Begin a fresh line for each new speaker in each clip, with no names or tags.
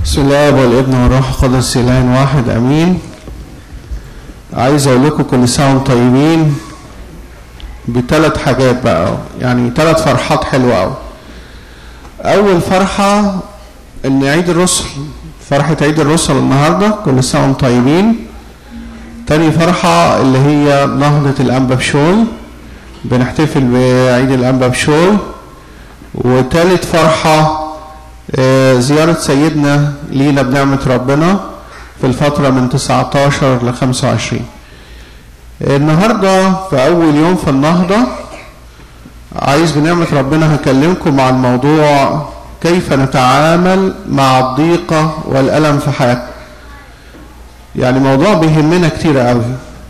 بسم الله والابن والروح القدس إله واحد امين. عايز اقول لكم كل سنه وانتم طيبين بثلاث حاجات بقى، يعني ثلاث فرحات حلوه قوي. اول فرحه ان عيد الرسل، فرحه عيد الرسل النهارده، كل سنه وانتم طيبين. تاني فرحه اللي هي نهضه الانبا بشوي، بنحتفل بعيد الانبا بشوي. وثالث فرحه زيارة سيدنا لينا بنعمة ربنا في الفترة من 19 ل 25. النهاردة في أول يوم في النهضة عايز بنعمة ربنا هكلمكم عن موضوع كيف نتعامل مع الضيقة والألم في حياتنا. يعني موضوع بيهمنا كتير قوي.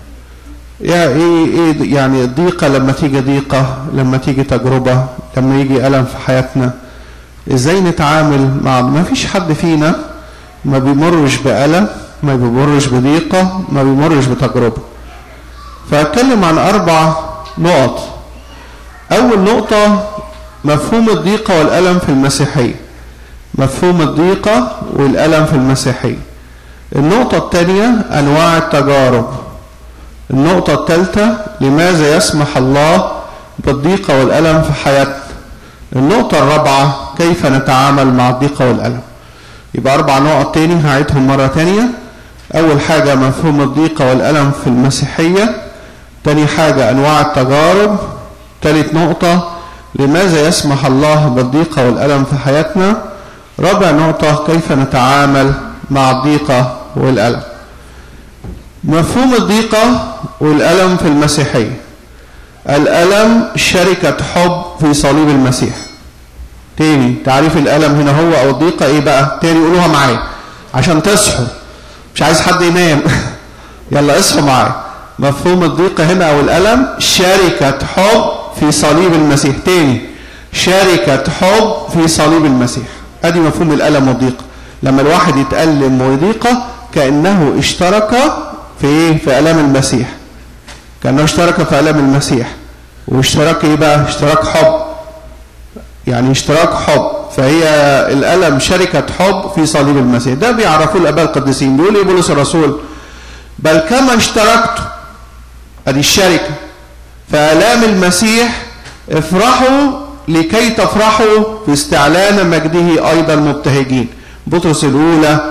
ايه يعني الضيقة، لما تيجي ضيقة، لما تيجي تجربة، لما يجي ألم في حياتنا، ازاي نتعامل مع ما فيش حد فينا ما بيمرش بألم، ما بيمرش بضيقة، ما بيمرش بتجربة. فأتكلم عن 4 نقط. أول نقطة مفهوم الضيقة والألم في المسيحية. مفهوم الضيقة والألم في المسيحية. النقطة الثانية أنواع التجارب. النقطة الثالثة لماذا يسمح الله بالضيقة والألم في حياتنا. النقطة الرابعة كيف نتعامل مع الضيقة والألم. يبقى 4 نقط تاني هعيدهم مرة تانية. أول حاجة مفهوم الضيقة والألم في المسيحية. تاني حاجة أنواع التجارب. تالت نقطة لماذا يسمح الله بالضيقة والألم في حياتنا. رابع نقطة كيف نتعامل مع الضيقة والألم. مفهوم الضيقة والألم في المسيحية. الألم شركة حب في صليب المسيح. تاني تعريف الألم هنا هو أو الضيقة إيه بقى؟ تاني قولوها معايا عشان تصحوا، مش عايز حد ينام. يلا اصحوا معايا. مفهوم الضيقة هنا أو الألم شركة حب في صليب المسيح. تاني شركة حب في صليب المسيح. أدي مفهوم الألم والضيقة. لما الواحد يتألم ويضيقة كأنه اشترك في إيه؟ في ألم المسيح. كأنه اشترك في ألم المسيح. واشتراك ايه بقى؟ اشتراك حب. يعني اشتراك حب. فهي الألم شركة حب في صليب المسيح. ده بيعرفوه الآباء القديسين. بيقول ايه بولس الرسول؟ بل كما اشتركتم، ادي الشركة، فآلام المسيح افرحوا لكي تفرحوا في استعلان مجده أيضا مبتهجين. بطرس الأولى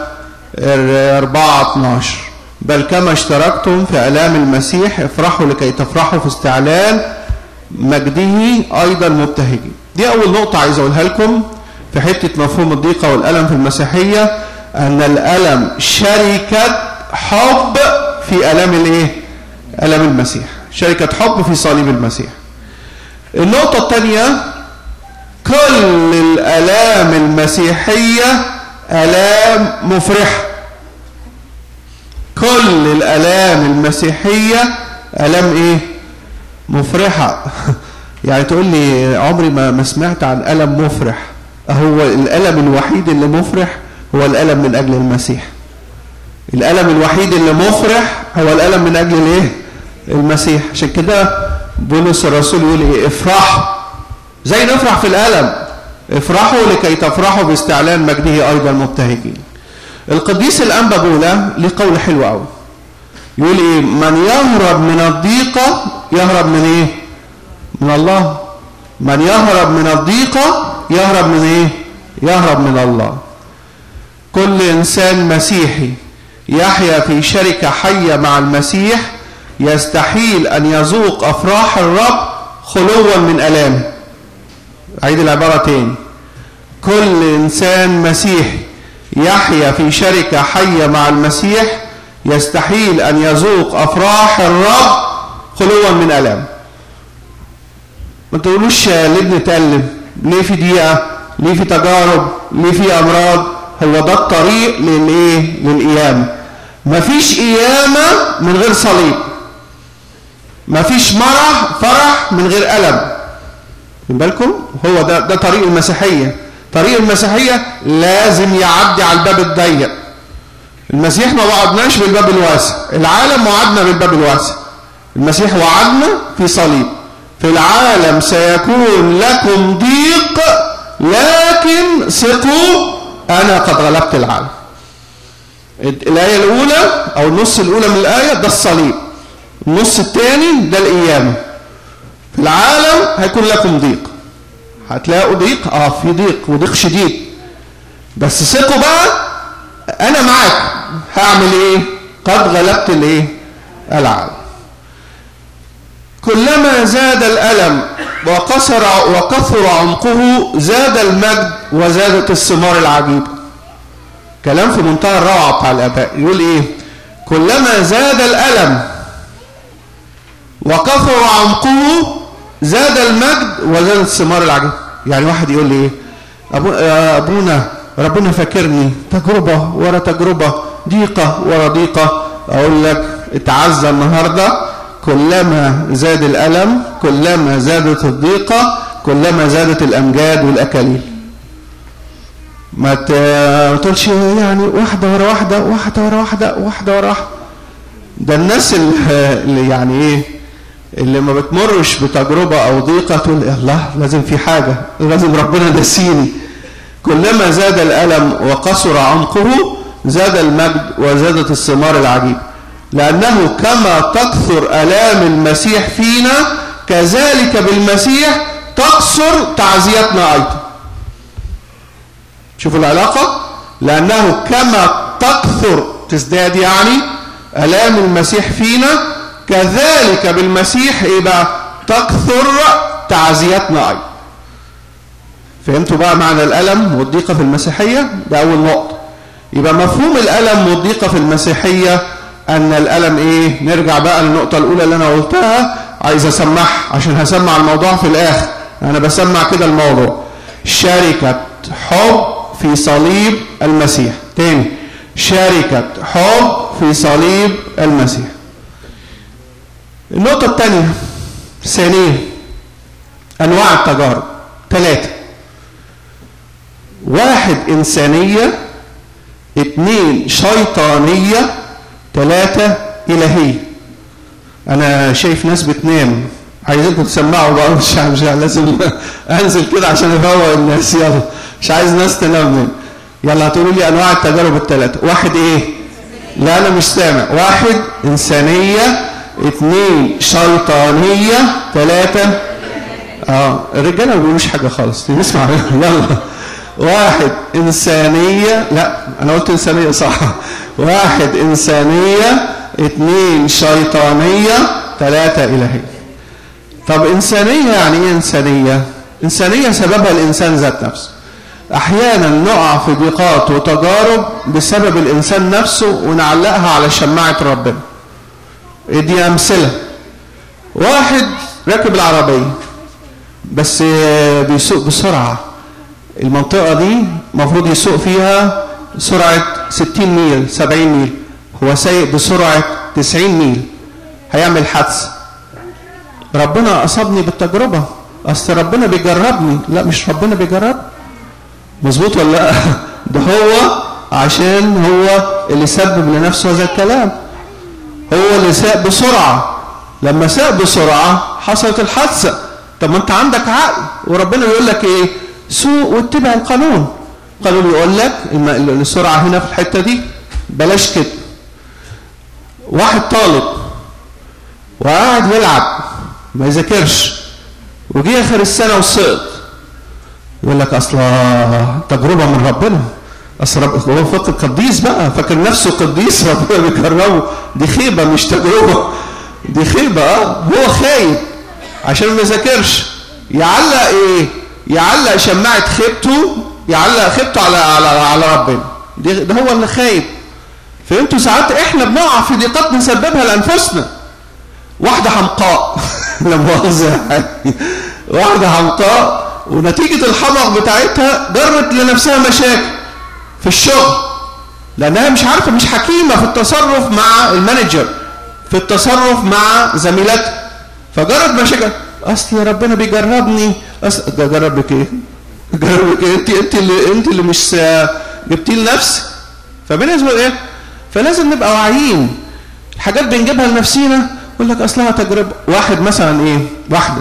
4:12. بل كما اشتركتم في آلام المسيح افرحوا لكي تفرحوا في استعلان مجده أيضا مبتهجين. دي أول نقطة عايز أقولها لكم في حتة مفهوم الضيقة والألم في المسيحية، أن الألم شركة حب في آلام الإيه؟ آلام المسيح. شركة حب في صليب المسيح. النقطة الثانية كل الآلام المسيحية آلام مفرحة. كل الآلام المسيحية آلام إيه؟ مفرحة. يعني تقول لي عمري ما سمعت عن ألم مفرح. هو الألم الوحيد اللي مفرح هو الألم من أجل المسيح. الألم الوحيد اللي مفرح هو الألم من أجل الإيه؟ المسيح. عشان كده بولس الرسول يقول إيه؟ افرحوا. زي نفرح في الألم، افرحوا لكي تفرحوا باستعلان مجده أيضا مبتهجين. القديس الأنبا بولا ليه قول حلو قوي. يقول ايه؟ من يهرب من الضيقة يهرب من ايه؟ من الله. من يهرب من الضيقة يهرب من ايه؟ يهرب من الله. كل انسان مسيحي يحيا في شركة حية مع المسيح يستحيل ان يذوق افراح الرب خلوا من الامه. اعيد العبارة تاني. كل انسان مسيحي يحيا في شركة حية مع المسيح يستحيل أن يذوق أفراح الرب خلوا من ألم. ما تقولوش ليه بنتألم؟ ليه في ضيقة؟ ليه في تجارب؟ ليه في أمراض؟ هو ده الطريق للإيه؟ للقيامة. مفيش قيامة من غير صليب. مفيش فرح من غير ألم. من بالكم؟ هو ده طريق المسيحية. طريق المسيحية لازم يعدي على الباب الضيق. المسيح ما وعدناش بالباب الواسع. العالم وعدنا بالباب الواسع. المسيح وعدنا في صليب. في العالم سيكون لكم ضيق لكن ثقوا أنا قد غلبت العالم. الآية الأولى أو النص الأولى من الآية ده الصليب، النص الثاني ده القيامة. في العالم هيكون لكم ضيق، هتلاقوا ضيق، في ضيق وضيق شديد، بس ثقوا بقى أنا معاك، هعمل إيه؟ قد غلبت الإيه؟ العالم. كلما زاد الألم وكثر عمقه زاد المجد وزادت الثمار العجيبة. كلام في منتهى الروعة بتاع الآباء. يقول إيه؟ كلما زاد الألم وكثر عمقه زاد المجد وزادت الثمار العجيبة. يعني واحد يقول لي إيه؟ أبونا ربنا فاكرني تجربة ورا تجربة، ضيقة ورا ضيقة. أقول لك اتعزى النهاردة، كلما زاد الألم كلما زادت الضيقة كلما زادت الأمجاد والأكاليل. ما تقولش يعني واحدة ورا واحدة، واحدة ورا واحدة، واحدة ورا واحدة. ده الناس اللي يعني ايه، اللي ما بتمرش بتجربة أو ضيقة تقول الله لازم في حاجة، لازم ربنا نسيني. كلما زاد الألم وقصر عمقه زاد المجد وزادت الثمار العجيبة، لأنه كما تكثر آلام المسيح فينا كذلك بالمسيح تقصر تعزيتنا أيضا. شوفوا العلاقة، لأنه كما تكثر تزداد يعني آلام المسيح فينا كذلك بالمسيح إيه بقى؟ تكثر تعزيتنا أيضا. فهمتوا بقى معنى الألم والضيقة في المسيحية؟ ده أول نقطة. يبقى مفهوم الألم والضيقة في المسيحية أن الألم إيه؟ نرجع بقى للنقطة الأولى اللي أنا قلتها، عايز أسمعها عشان هسمع الموضوع في الآخر، أنا بسمع كده الموضوع. شركة حب في صليب المسيح. تاني، شركة حب في صليب المسيح. النقطة الثانية ثانية، أنواع التجارب 3: 1 إنسانية، 2 شيطانية، 3 إلهية. أنا شايف ناس بتنام، عايزينكم تسمعوا بقى، مش لازم أنزل كده عشان أفوق الناس. يلا مش عايز ناس تنام. يلا هتقولوا لي أنواع التجارب ال3. 1 إيه؟ لا أنا مش سامع. 1 إنسانية، 2 شيطانية، 3 الرجالة ما بيقولوش حاجة خالص، نسمع. يلا 1 إنسانية، لا أنا قلت إنسانية صح. 1 إنسانية، 2 شيطانية، 3 إلهية. طب إنسانية يعني إيه إنسانية؟ إنسانية سببها الإنسان ذات نفسه. أحيانا نقع في ضيقات وتجارب بسبب الإنسان نفسه ونعلقها على شماعة ربنا. دي أمثلة. واحد راكب العربية بس بيسوق بسرعة، المنطقة دي المفروض يسوق فيها سرعة 60 ميل 70 ميل، هو سايق بسرعة 90 ميل، هيعمل حادثة. ربنا أصابني بالتجربة، أصل ربنا بيجربني. لا مش ربنا بيجرب، مظبوط ولا لا؟ ده هو عشان هو اللي سبب لنفسه هذا الكلام، هو اللي ساق بسرعة. لما ساق بسرعة حصلت الحادثة. طب ما انت عندك عقل، وربنا يقول لك ايه؟ سوق واتبع القانون. القانون يقول لك السرعة هنا في الحتة دي بلاش كده. واحد طالب وقاعد يلعب ما يذاكرش وجي اخر السنة وسقط، يقول لك اصلا تجربة من ربنا، اصل هو فاكر قديس بقى، فاكر نفسه قديس، ربنا بيكرمه. دي خيبة مش تجربة، دي خيبة. هو خايب عشان ما يذاكرش، يعلق ايه؟ يعلق شماعة خيبته، يعلق خيبته على ربنا. ده هو اللي خايب. فهمتوا؟ ساعات احنا بنقع في ضيقات نسببها لانفسنا. واحدة حمقاء لا مؤاخذة، واحدة حمقاء ونتيجة الحمق بتاعتها جرت لنفسها مشاكل في الشغل، لأنها مش عارفة، مش حكيمة في التصرف مع المانجر، في التصرف مع زميلاتها، فجرت مشاكل. أصل ربنا بيجربني. ده جربك إيه؟ جربك إيه؟ أنت اللي مش جبتيه لنفسك. فبالنسبة إيه؟ فلازم نبقى واعيين. الحاجات بنجيبها لنفسينا، يقول لك أصلها تجربة. واحد مثلا إيه؟ واحدة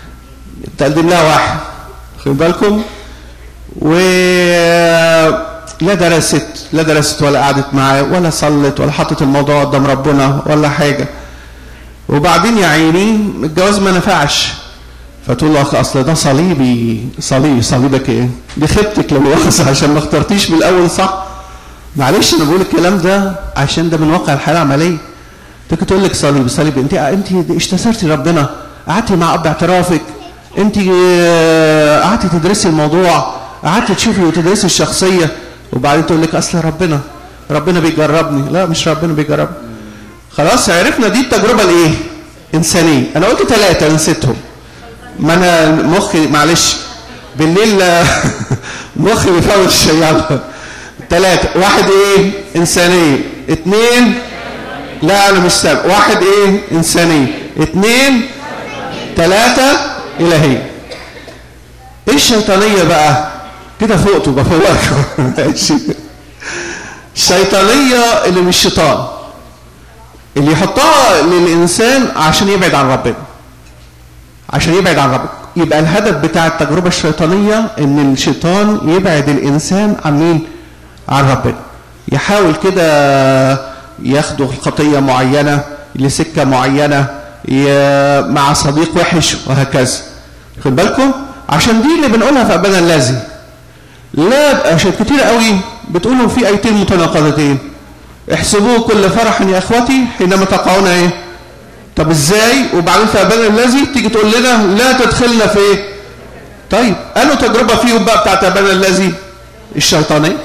تقدم لها واحد، خلي بالكم، لا درست ولا قعدت معاه ولا صلت ولا حطت الموضوع قدام ربنا ولا حاجة، وبعدين يا عيني الجواز ما نفعش، فتقول له اصل ده صليبي. صليبك ايه؟ دي خيبتك لو مؤاخذة عشان ما اخترتيش من الاول صح. معلش انا بقول الكلام ده عشان ده من واقع الحياه العمليه. تيجي تقول لك صليب انت استثرتي ربنا، قعدتي مع اب اعترافك، انت قعدتي تدرسي الموضوع، قعدتي تشوفي وتدرسي الشخصيه، وبعدين تقول لك اصل ربنا بيجربني. لا مش ربنا بيجربني. خلاص عرفنا دي التجربه الايه؟ انسانيه. انا قلت 3 نسيتهم، ما انا مخي معلش بالليل مخي بيفوت الشيء. 3 1 ايه؟ انسانيه. 2 لا انا مش سامع. 1 ايه؟ انسانيه. 2 3 الهيه. ايه الشيطانيه بقى؟ كده فوقته بفوقكم. الشيطانيه اللي مش شيطان، اللي يحطها للانسان عشان يبعد عن ربنا، يبقى الهدف بتاع التجربه الشيطانيه ان الشيطان يبعد الانسان عن مين؟ عن ربنا. يحاول كده ياخده خطيه معينه لسكه معينه مع صديق وحش وهكذا. خد بالكم عشان دي اللي بنقولها في ابانا الذي. لا عشان كتير قوي بتقولوا في ايتين متناقضتين. احسبوه كل فرح يا اخوتي حينما تقعون ايه؟ طب ازاي؟ وبعدين في ابانا الذي تيجي تقول لنا لا تدخلنا في ايه؟ طيب قالوا تجربه فيهم بقى بتاعت ابانا الذي الشيطانيه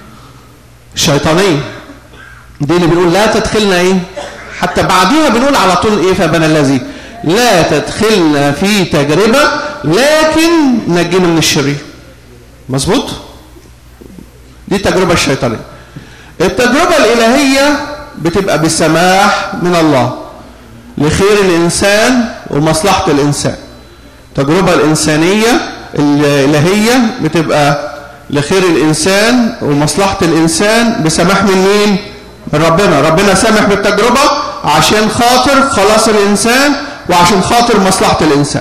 دي اللي بنقول لا تدخلنا ايه؟ حتى بعديها بنقول على طول ايه في ابانا الذي؟ لا تدخلنا في تجربه لكن نجينا من الشرير. مظبوط؟ دي التجربه الشيطانيه. التجربه الالهيه بتبقى بسماح من الله لخير الانسان ومصلحه الانسان. التجربه الانسانيه الالهيه بتبقى لخير الانسان ومصلحه الانسان بسماح من مين؟ من ربنا سامح بالتجربه عشان خاطر خلاص الانسان وعشان خاطر مصلحه الانسان.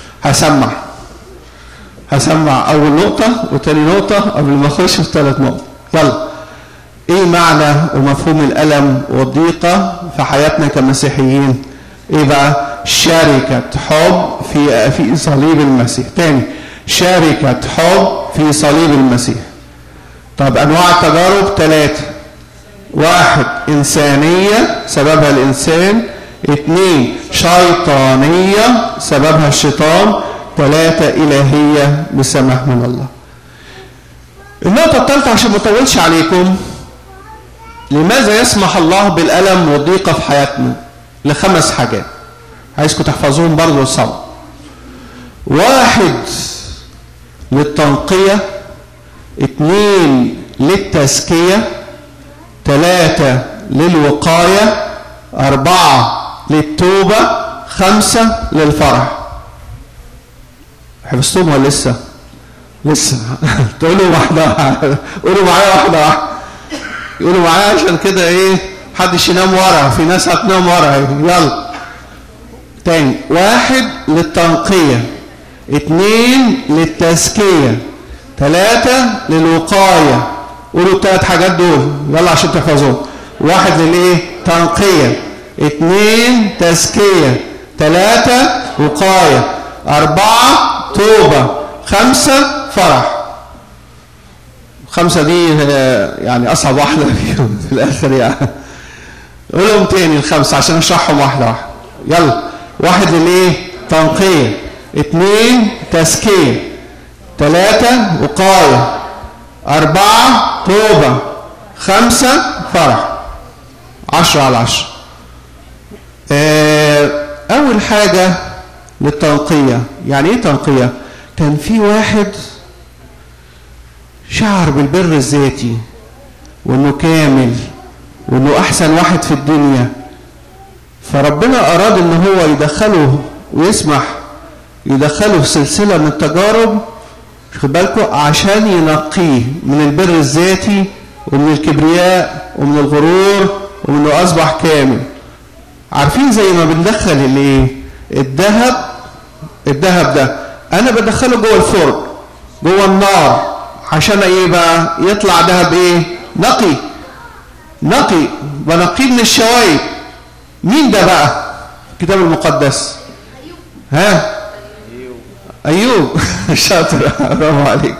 هسمع اول نقطه وتاني نقطه قبل ما اخش في 3 نقط. يلا. ايه معنى ومفهوم الالم والضيقه في حياتنا كمسيحيين؟ ايه بقى؟ شركه حب في صليب المسيح. تاني، شركه حب في صليب المسيح. طب انواع التجارب 3. 1 انسانيه سببها الانسان. 2 شيطانيه سببها الشيطان. 3 الهيه بسماح من الله. النقطه الثالثه عشان ما اطولش عليكم، لماذا يسمح الله بالالم والضيقه في حياتنا؟ ل5 حاجات عايزكم تحفظوهم برضه سوا. 1 للتنقيه. 2 للتزكيه. 3 للوقايه. 4 للتوبه. 5 للفرح. حفظتهم ولا لسه؟ تقولوا واحده قولوا معايا واحده يقولوا معايا عشان كده ايه محدش ينام ورا، في ناس هتنام ورا. يلا تاني. 1 للتنقيه. 2 للتزكيه. 3 للوقايه. قولوا ال3 حاجات دول يلا عشان تحفظوهم. 1 للايه؟ تنقيه. 2 تزكيه. 3 وقايه. 4 توبه. 5 فرح. 5 دي يعني اصعب واحده فيهم في الاخر يعني. قولهم تاني ال5 عشان اشرحهم واحده. يلا. 1 للايه؟ تنقيه. 2 تزكيه. 3 وقايه. 4 توبه. 5 فرح. 10 على 10. اول حاجه للتنقيه. يعني ايه تنقيه؟ كان في واحد شعر بالبر الذاتي وانه كامل وانه احسن واحد في الدنيا، فربنا اراد ان هو يدخله ويسمح يدخله في سلسله من التجارب، خد بالكم، عشان ينقيه من البر الذاتي ومن الكبرياء ومن الغرور ومنه اصبح كامل. عارفين زي ما بندخل الايه؟ الذهب ده انا بدخله جوه الفرن جوه النار عشان ايه بقى؟ يطلع ذهب ايه؟ نقي. نقي ونقي من الشوائب. مين ده بقى؟ الكتاب المقدس. ها؟ ايوب. شاطر، برافو عليك.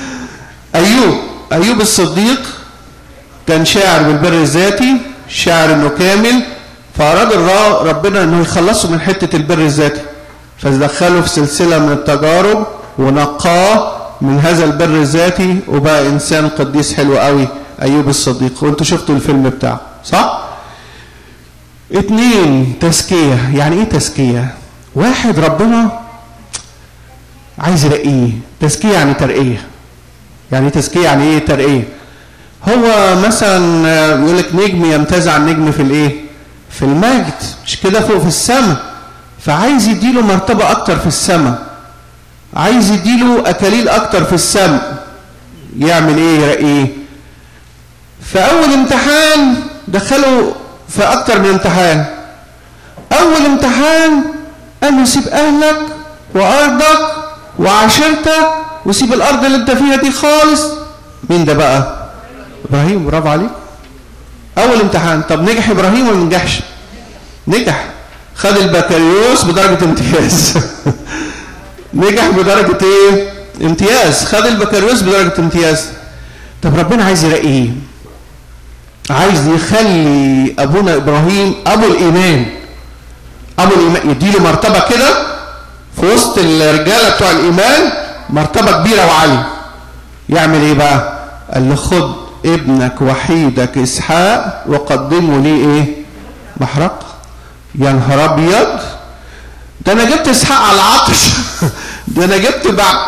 ايوب الصديق كان شاعر بالبر الذاتي، شاعر انه كامل، فاراد ربنا انه يخلصه من حته البر الذاتي، فدخله في سلسله من التجارب ونقاه من هذا البر الذاتي، وبقى انسان قديس حلو قوي ايوب الصديق. وانتوا شفتوا الفيلم بتاعه صح؟ 2 تزكيه. يعني ايه تزكيه؟ واحد ربنا عايز يرقيه. تزكيه يعني ترقيه. يعني تزكيه يعني ايه ترقيه؟ هو مثلا يقول لك نجم يمتاز عن نجم في الايه؟ في المجد، مش كده؟ فوق في السماء، فعايز يديله مرتبه اكتر في السماء، عايز يديله اكاليل اكتر في السماء. يعمل ايه؟ يرقيه. فاول امتحان دخله في اكتر من امتحان. اول امتحان قال له سيب اهلك وارضك وعشيرتك وسيب الارض اللي انت فيها دي خالص. مين ده بقى؟ ابراهيم. برافو عليك. اول امتحان. طب نجح ابراهيم ولا ما نجحش؟ نجح، خد البكالوريوس بدرجه امتياز. نجح بدرجه ايه؟ امتياز. خد البكالوريوس بدرجه امتياز. طب ربنا عايز يرقيه، عايز يخلي ابونا ابراهيم ابو الايمان. ابو الايمان، يديله مرتبه كده في وسط الرجاله بتوع الايمان، مرتبه كبيره وعاليه. يعمل ايه بقى؟ قال له خد ابنك وحيدك اسحاق وقدمه لي ايه؟ محرقه. يا نهار ابيض، ده انا جبت اسحاق على العطش. ده انا جبت بعد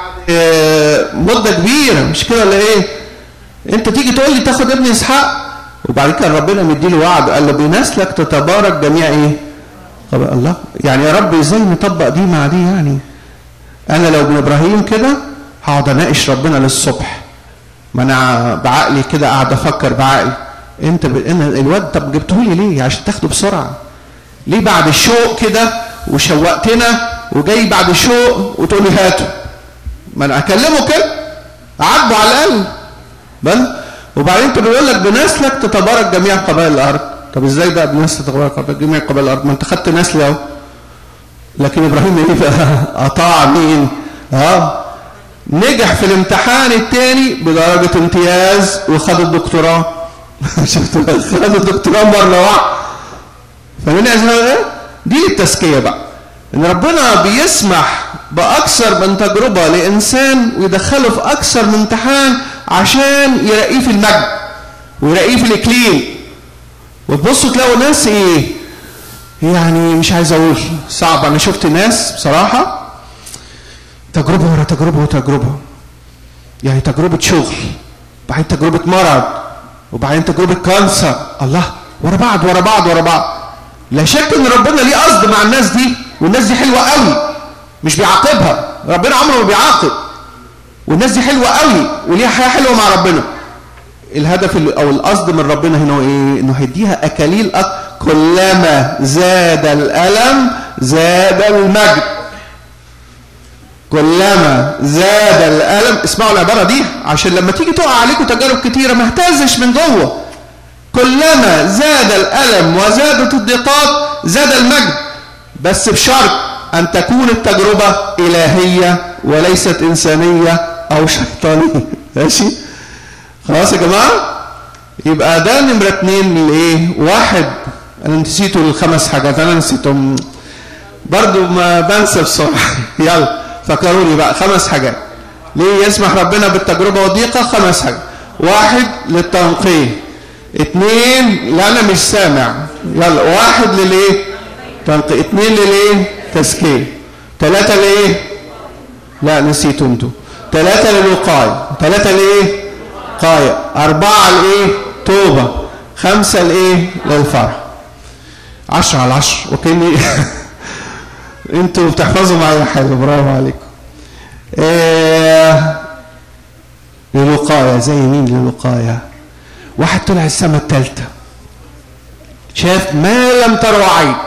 مده كبيره، مش كده ولا ايه؟ انت تيجي تقول لي تاخد ابن اسحاق؟ وبعد كده ربنا مديله وعد، قال له بنسلك تتبارك جميع ايه؟ طب الله، يعني يا رب ازاي نطبق دي مع دي؟ يعني انا لو ابن ابراهيم كده هقعد اناقش ربنا للصبح. ما انا بعقلي كده قاعد افكر بعقلي. انت الواد طب جبته لي ليه؟ عشان تاخده بسرعه. ليه بعد الشوق كده وشوقتنا وجاي بعد الشوق وتقول لي هاته؟ ما انا اكلمه كده اعاتبه على الاقل. بل وبعدين انت بيقول لك بنسلك تتبارك جميع قبائل الارض. طب ازاي بقى بنسلك تتبارك جميع قبائل الارض؟ ما انت خدت نسل اهو. لكن ابراهيم ايه بقى؟ اطاع مين؟ نجح في الامتحان الثاني بدرجه امتياز وخد الدكتوراه. شفتوا؟ خد الدكتوراه مره واحده. فمن ايه؟ دي التزكيه بقى، ان ربنا بيسمح باكثر من تجربه لانسان ويدخله في اكثر من امتحان عشان يرقيه في المجد ويرقيه في الاكليل. وتبصوا تلاقوا ناس ايه يعني، مش عايز اقول صعب. انا شفت ناس بصراحه تجربه ورا تجربه وتجربه، يعني تجربه شغل، وبعدين تجربه مرض، وبعدين تجربه كانسر. الله، ورا بعض ورا بعض ورا بعض. لا شك ان ربنا ليه قصد مع الناس دي، والناس دي حلوه قوي، مش بيعاقبها. ربنا عمره ما بيعاقب، والناس دي حلوه قوي وليها حياه حلوه مع ربنا. الهدف او القصد من ربنا هنا ايه؟ انه هيديها اكاليل كلما زاد الالم زاد المجد. كلما زاد الالم، اسمعوا العباره دي عشان لما تيجي تقع عليكم تجارب كتيره ما اهتزش من جوه. كلما زاد الالم وزادت الضيقات زاد المجد، بس بشرط ان تكون التجربه الهيه وليست انسانيه او شيطانيه. ماشي؟ خلاص يا جماعه؟ يبقى ده نمره 2 الايه؟ 1 انا نسيته ال5 حاجات، انا نسيتهم برضو ما بنسى بسرعه. يلا فكروني بقى. 5 حاجات ليه يسمح ربنا بالتجربه والضيقه؟ 5 حاجات. 1 للتنقيه، 2 لا انا مش سامع، يلا 1 للايه؟ تنقيه، 2 للايه؟ تزكيه، 3 لايه؟ لا نسيتوا انتوا، 3 للوقايه، 3 لايه؟ وقايه، 4 لايه؟ توبه، 5 لايه؟ للفرح. 10 على 10 وكاني انتوا بتحفظوا معايا حلو، برافو عليكم. للوقايه. زي مين للوقايه؟ واحد طلع السماء الثالثه، شاف ما لم ترى عين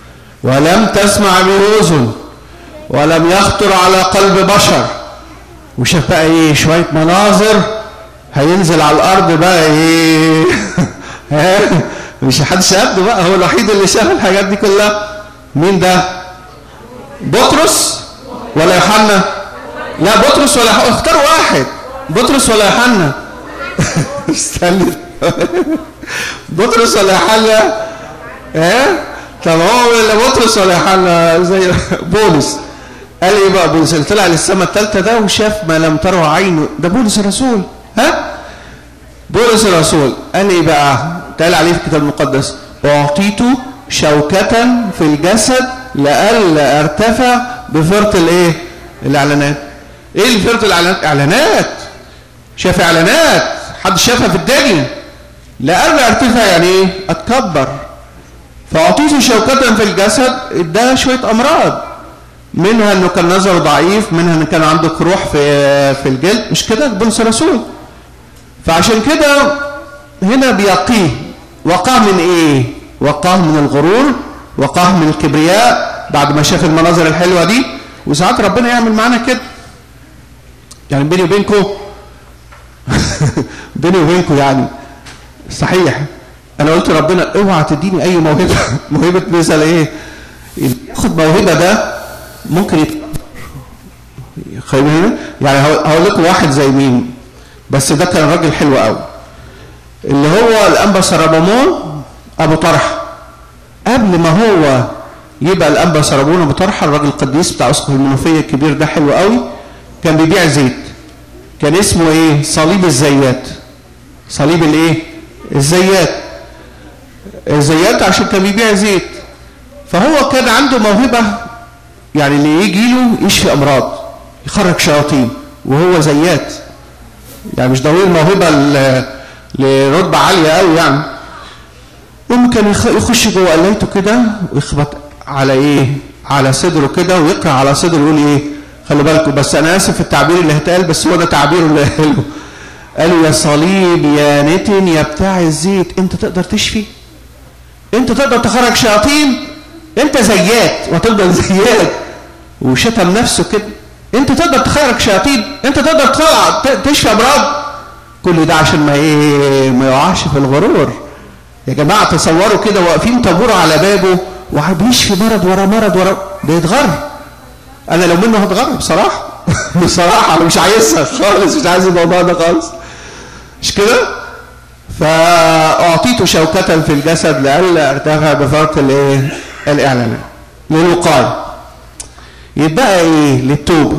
ولم تسمع به اذن ولم يخطر على قلب بشر وشاف بقى ايه شويه مناظر، هينزل على الارض بقى ايه مش حدش قده بقى، هو الوحيد اللي شاف الحاجات دي كلها. مين ده؟ بطرس ولا يوحنا؟ لا بطرس ولا يوحنا، اختار واحد، بطرس ولا يوحنا؟ استنى بطرس ولا يوحنا؟ طب هو ولا بطرس ولا يوحنا؟ زي بولس. قال ايه بقى بولس اللي طلع للسماء الثالثه ده وشاف ما لم تره عينه؟ ده بولس الرسول. بولس الرسول قال ايه بقى؟ قال عليه في الكتاب المقدس: اعطيت شوكة في الجسد لئلا ارتفع بفرط الايه؟ الاعلانات. ايه اللي فرط الاعلانات؟ اعلانات. شاف اعلانات حد شافها في الدنيا. لئلا ارتفع يعني ايه؟ اتكبر. فاعطيت شوكة في الجسد، اداها شويه امراض، منها انه كان نظره ضعيف، منها انه كان عنده قروح في الجلد. مش كده بولس الرسول؟ فعشان كده هنا بيقيه. وقاه من ايه؟ وقاه من الغرور، وقاه من الكبرياء بعد ما شاف المناظر الحلوه دي. وساعات ربنا يعمل معانا كده. يعني بيني وبينكم بيني وبينكم يعني صحيح انا قلت ربنا اوعى تديني اي موهبه موهبه مثل ايه؟ ياخد موهبه ده ممكن يعني هقول لكم واحد زي مين، بس ده كان راجل حلو قوي، اللي هو الانبا سربامون ابو طرحه. قبل ما هو يبقى الانبا سربامون ابو طرحه، الراجل القديس بتاع اسقف المنوفيه الكبير ده حلو قوي، كان بيبيع زيت. كان اسمه ايه؟ صليب الزيات. صليب الايه؟ الزيات. الزيات عشان كان بيبيع زيت. فهو كان عنده موهبه، يعني اللي يجي له يشفي امراض، يخرج شياطين، وهو زيات. يعني مش ضروري الموهبه لرتبه عاليه قوي يعني. ممكن يخش جوه قلايته كده ويخبط على ايه؟ على صدره كده، ويقرا على صدره يقول ايه؟ خلي بالكم، بس انا اسف في التعبير اللي هيتقال، بس هو ده تعبيره اللي قاله. قالوا: يا صليب يا نتن يا بتاع الزيت، انت تقدر تشفي؟ انت تقدر تخرج شياطين؟ انت زيات وهتفضل زيات. وشتم نفسه كده. انت تقدر تخرج شياطين؟ انت تقدر تشفي امراض؟ كل ده عشان ما يقعش في الغرور. يا جماعه تصوروا كده واقفين طابور على بابه وبيشفي مرض ورا مرض ورا، ده يتغر. انا لو منه هتغر بصراحه بصراحه انا مش عايزها خالص، مش عايز الموضوع ده خالص. مش كده؟ فاعطيت شوكة في الجسد لئلا ارتفع بفرط الايه؟ الاعلانات. للوقايه. يبقى ايه؟ للتوبه.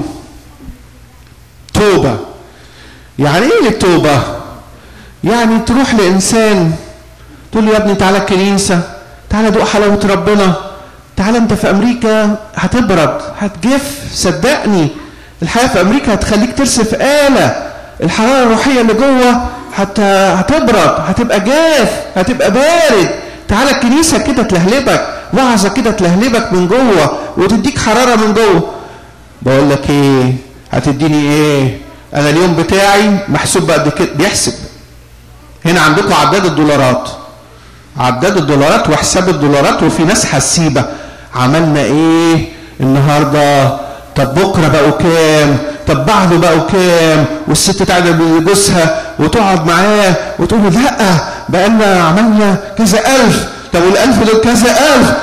توبه يعني ايه للتوبه؟ يعني تروح لانسان تقول له: يا ابني تعالى الكنيسه، تعالى دوق حلاوه ربنا، تعالى انت في امريكا هتبرد هتجف، صدقني الحياه في امريكا هتخليك ترسف آلة، الحراره الروحيه اللي جوه هتبرد، هتبقى جاف، هتبقى بارد. تعالى الكنيسه كده تلهلبك، وعظه كده تلهلبك من جوه وتديك حراره من جوه. بقول لك ايه؟ هتديني ايه؟ انا اليوم بتاعي محسوب بقد كده، بيحسب. هنا عندكم عداد الدولارات، عداد الدولارات وحساب الدولارات، وفي ناس حسيبه عملنا ايه النهارده، طب بكره بقوا كام، طب بعده بقوا كام، والست تقعد بجوزها وتقعد معاه وتقول له: لا بقالنا عملنا كذا الف، طب والالف دول كذا الف.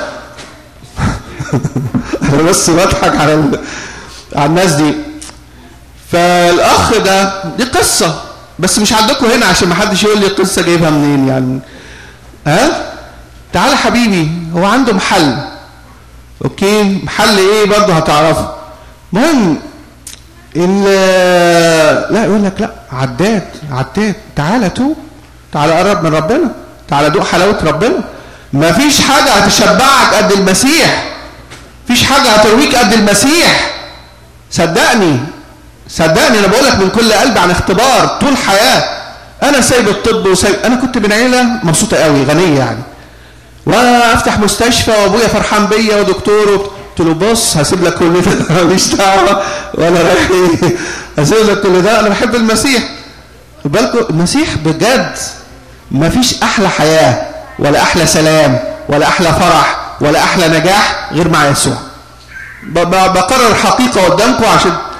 انا بس بضحك على الناس دي. فالاخ ده دي قصه، بس مش عندكم هنا عشان ما حدش يقول لي القصه جايبها منين يعني. تعال حبيبي، هو عنده محل، اوكي، محل ايه برضه هتعرفه. المهم لا يقول لك: لا عداد، تعالى توب، تعالى قرب من ربنا، تعالى دوق حلاوه ربنا. ما فيش حاجه هتشبعك قد المسيح، فيش حاجه هترويك قد المسيح. صدقني انا بقول لك من كل قلبي عن اختبار طول حياه. انا سايب الطب وسايب، انا كنت من عيله مبسوطه قوي غنيه يعني، وانا افتح مستشفى وابويا فرحان بيا ودكتور. قلت له: بص هسيب لك كل ده، ماليش دعوه ولا رايح ايه، هسيب لك كل ده، انا بحب المسيح. خد بالكم المسيح بجد ما فيش احلى حياه ولا احلى سلام ولا احلى فرح ولا احلى نجاح غير مع يسوع. بقرر حقيقه قدامكم عشان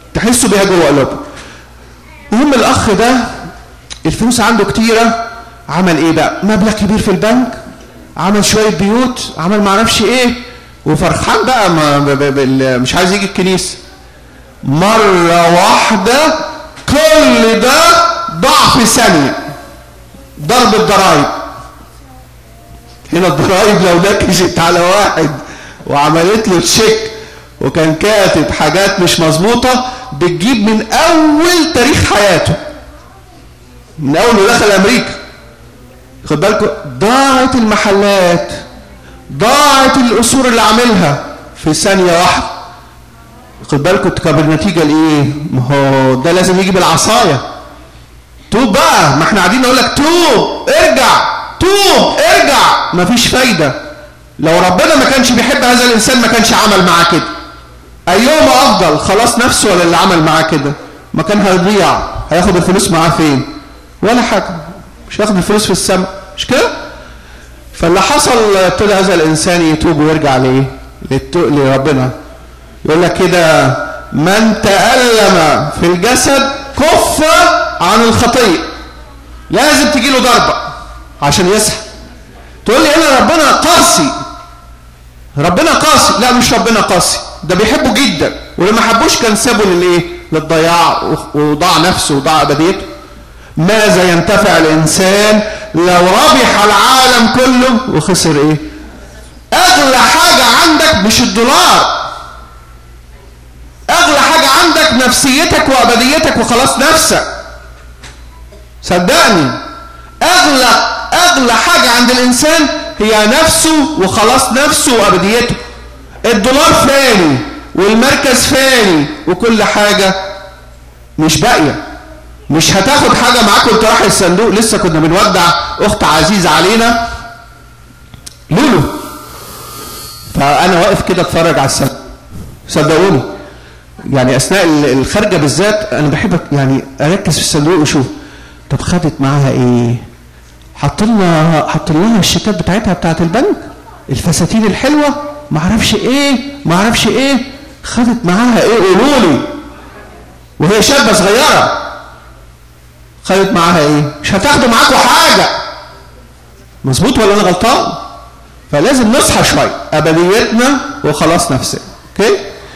تحسوا بيها جوه قلوبكم. المهم الاخ ده الفلوس عنده كتيره، عمل ايه بقى؟ مبلغ كبير في البنك، عمل شويه بيوت، عمل معرفش ايه، وفرحان بقى مش عايز يجي الكنيسه. مره واحده كل ده ضاع في ثانيه. ضرب الضرايب. هنا الضرايب لو نكشت على واحد وعملت له تشيك وكان كاتب حاجات مش مظبوطه بتجيب من اول تاريخ حياته، من اول ما دخل امريكا. خد بالكم، ضاعت المحلات، ضاعت القصور اللي عاملها في ثانيه واحده. خد بالكم كانت النتيجه لايه؟ ما هو ده لازم يجي بالعصايه. توب بقى، ما احنا قاعدين نقول لك توب ارجع، توب ارجع، مفيش فايده. لو ربنا ما كانش بيحب هذا الانسان ما كانش عمل معاه كده. ايهما افضل، خلاص نفسه ولا اللي عمل معاه كده؟ ما كان هيضيع. هياخد الفلوس معاه فين؟ ولا حاجه، مش هياخد الفلوس في السماء، مش كده؟ فاللي حصل ابتدى هذا الانسان يتوب ويرجع لايه؟ لربنا. يقول لك كده: من تألم في الجسد كف عن الخطيه. لازم تجي له ضربه عشان يصحى. تقول لي انا ربنا قاسي. ربنا قاسي؟ لا، مش ربنا قاسي، ده بيحبه جدا، ولما حبوش كان سابه للايه؟ للضياع، وضاع نفسه وضاع ابديته. ماذا ينتفع الانسان لو ربح العالم كله وخسر ايه؟ اغلى حاجه عندك مش الدولار، اغلى حاجه عندك نفسيتك وابديتك وخلاص نفسك. صدقني، اغلى حاجه عند الانسان هي نفسه وخلاص نفسه وابديته. الدولار فاني والمركز فاني وكل حاجه مش باقيه. مش هتاخد حاجه معاك وانت رايح الصندوق. لسه كنا بنودع اخت عزيزه علينا لولو، فانا واقف كده اتفرج على الصندوق. صدقوني يعني اثناء الخارجه بالذات انا بحب يعني اركز في الصندوق واشوف طب خدت معاها ايه؟ حط لها الشيكات بتاعتها بتاعت البنك، الفساتين الحلوه، ما اعرفش ايه، خدت معاها ايه؟ قولوا لي. وهي شابه صغيره، خدت معاها ايه؟ مش هتاخدوا معاكوا حاجه. مظبوط ولا انا غلطان؟ فلازم نصحى شويه ابديتنا وخلاص نفسنا. اوكي؟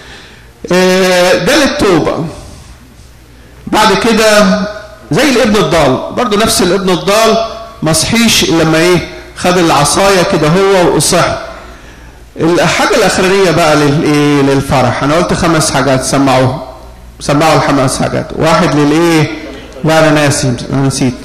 ده للتوبه. بعد كده زي الابن الضال، برضه نفس الابن الضال ما صحيش لما ايه؟ خد العصايه كده هو وصحي. الحاجه الاخرانيه بقى للايه؟ للفرح. انا قلت 5 حاجات، سمعوا ال5 حاجات. واحد للايه؟ لا انا نسيت.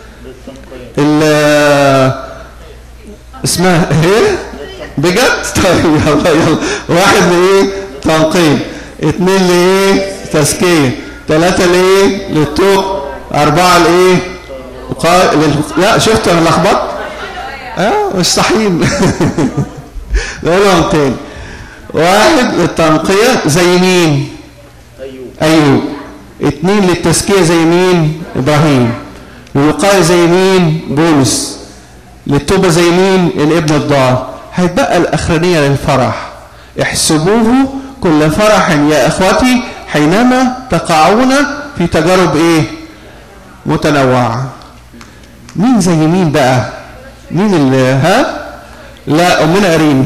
اسمها ايه؟ بجد؟ طيب يلا. 1 لايه؟ تنقيم. 2 لايه؟ تزكيه. 3 لايه؟ للتوب. 4 لايه؟ لا شفت انا لخبطت؟ مش صحيين. نقولهم تاني. 1 للتنقيه زي مين؟ ايوب. 2 للتزكيه زي مين؟ ابراهيم. للوقايه زي مين؟ بولس. للتوبه زي مين؟ الابن الضال. هيتبقى الاخرانيه للفرح. احسبوه كل فرح يا اخوتي حينما تقعون في تجارب ايه؟ متنوعه. مين زي مين بقى؟ مين اللي لا امنا اريني.